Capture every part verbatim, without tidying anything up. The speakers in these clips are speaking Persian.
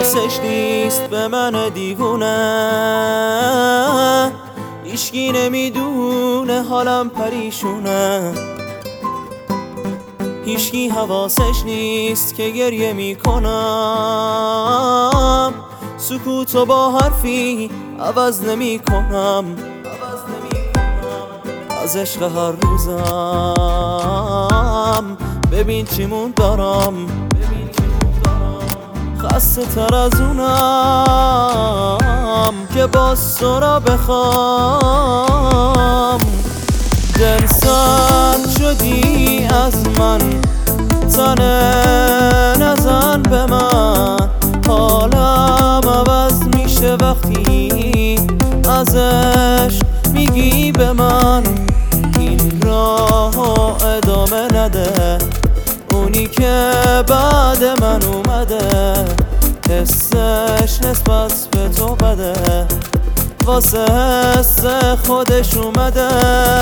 حواسش نیست به من دیوونه، هیچکی نمیدونه حالم پریشونه، هیچکی حواسش نیست که گریه میکنم، سکوتو با حرفی عوض نمیکنم، از عشق هر روزم ببین چیمون دارم، خسته تر از اونم که باز تو را بخوام. دل سرد شدی از من، تنه نزن به من، حالم عوض میشه وقتی از عشق میگی به من. این راه ادامه نده، اونی که بعد من اومده، حسش نسبت به تو بده، واسه حس خودش اومده.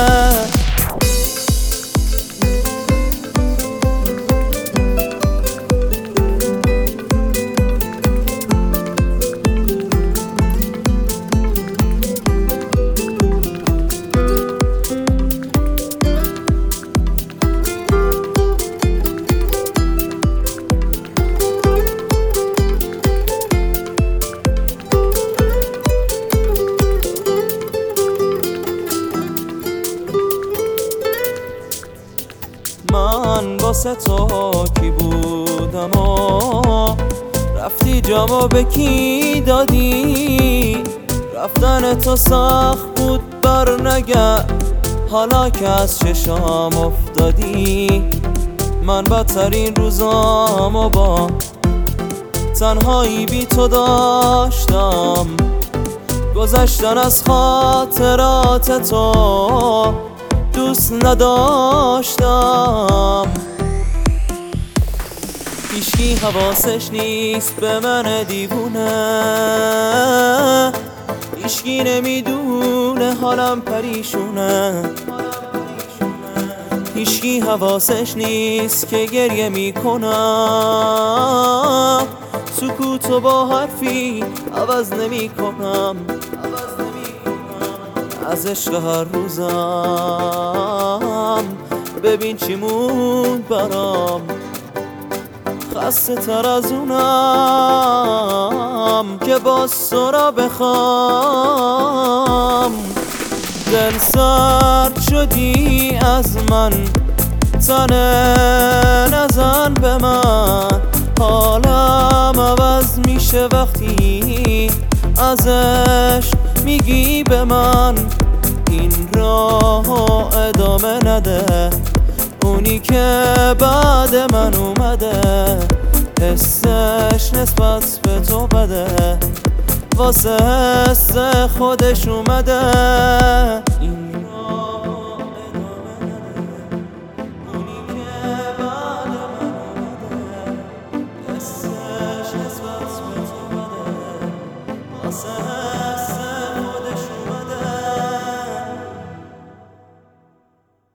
من واسه تو کی بودم و رفتی جامو به کی دادی، رفتن تو سخت بود بر نگرد، حالا که از چشام افتادی. من بدترین روزامو با تنهایی بی تو داشتم، گذشتن از خاطرات تو دوست نداشتم. هیچکی حواسش نیست به من دیوونه، هیچکی نمیدونه حالم پریشونه، هیچکی حواسش نیست که گریه میکنم، سکوتو با حرفی عوض نمیکنم، از عشق هر روزم ببین چیمون برام، خسته تر از اونم که باز تو را بخوام. دل سرد شدی از من، تنه نزن به من، حالم عوض میشه وقتی از عشق میگی به من. این راه ادامه نده، اونی که بعد من اومده، حسش نسبت به تو بده، واسه حس خودش اومده. این